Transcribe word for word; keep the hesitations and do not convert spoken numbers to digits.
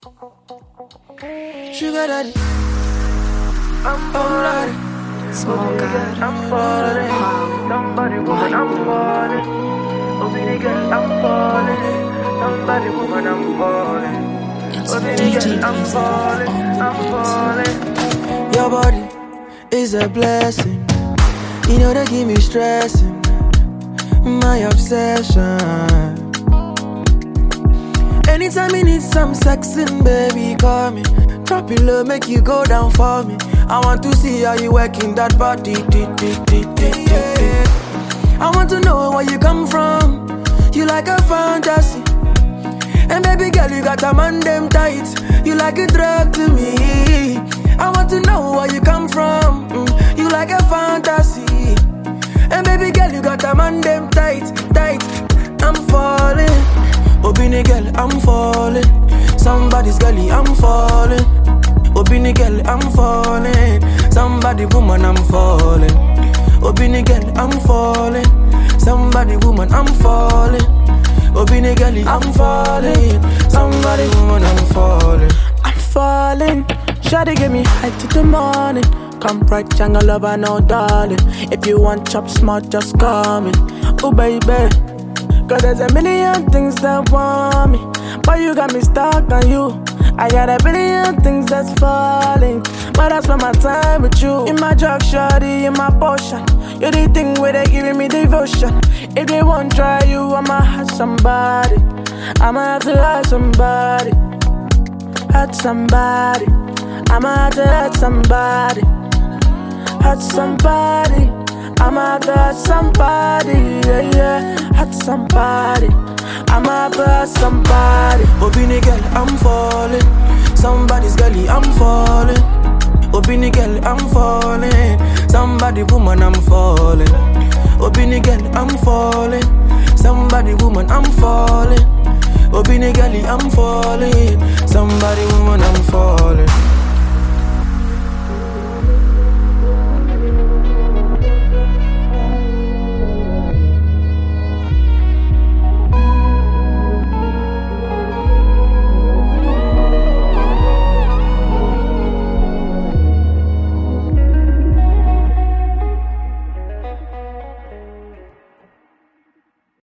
Sugar daddy, I'm falling. Small God, I'm falling. Somebody woman, I'm falling. Obini girl, I'm falling. Somebody woman, I'm falling. it's Obini D J girl, I'm Breezy falling. on I'm the falling. Your body is a blessing. You know they give me stressing. My obsession. Anytime you need some sexing, baby, call me. Drop it low, make you go down for me. I want to see how you working that body. I want to know where you come from. You like a fantasy. And baby girl, you got a man them tight. You like a drug to me. I want to know where you come from. Mm, you like a fantasy. And baby girl, you got a man them tight, tight. I'm falling. Obini girl, I'm falling. Somebody's girlie, I'm falling. Obini girl, I'm falling. Somebody woman, I'm falling. Obini girl, I'm falling. Somebody woman, I'm falling. Obini girlie, I'm falling. Somebody woman, I'm falling. I'm falling. Shawty give me high to the morning. Come right, jungle lover, no darling. If you want chop smart, just call me. Oh baby. Cause there's a million things that want me, but you got me stuck on you. I got a billion things that's falling, but I spend my time with you. In my drug, shawty, in my potion. You're the thing where they giving me devotion. If they won't try you, I'ma hurt somebody. I'ma have to hurt somebody. Hurt somebody. I'ma have to hurt somebody. Hurt somebody. I'ma have to hurt somebody, yeah, yeah. Hurt somebody. I'ma have to hurt somebody. Obini girl, I'm falling. Somebody's girlie, I'm falling. Obini girl, I'm falling. Somebody woman, I'm falling. Obini girl, I'm falling. Somebody woman, I'm falling. Obini girlie, I'm falling. Somebody woman, I'm falling.